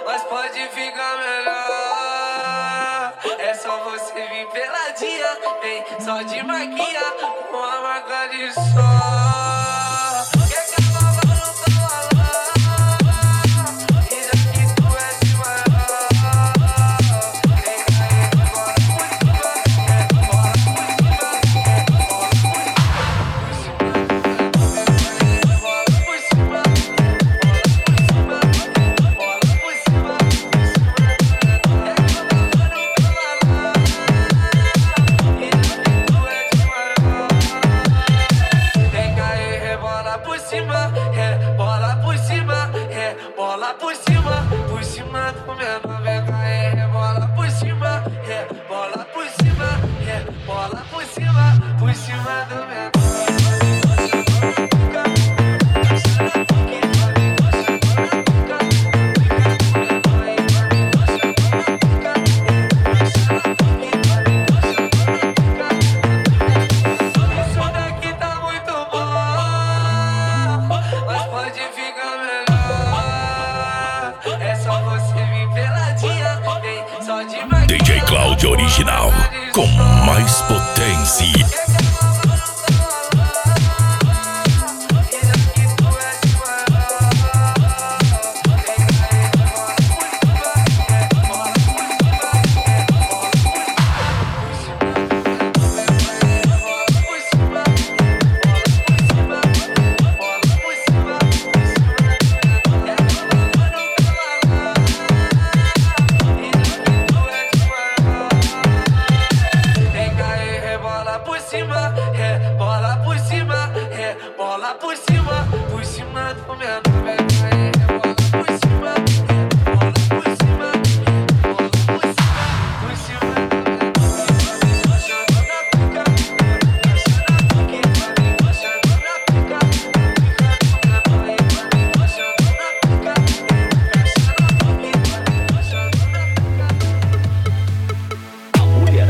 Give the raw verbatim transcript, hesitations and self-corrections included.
mas pode ficar melhor. É só você vir peladinha, vem só de maquinha, com a marca de sol. Quer que a nova não tá lá? E daqui tu é de maior. Vem cair agora por cima, é bola por cima, é bola por cima, bola por cima, bola por cima, bola por cima. Por cima, é bola por cima, é bola por cima, por cima do menor, vem cair, é bola por cima, é bola por cima, é bola por cima, por cima do menor. D J Cláudio Original, com mais potência.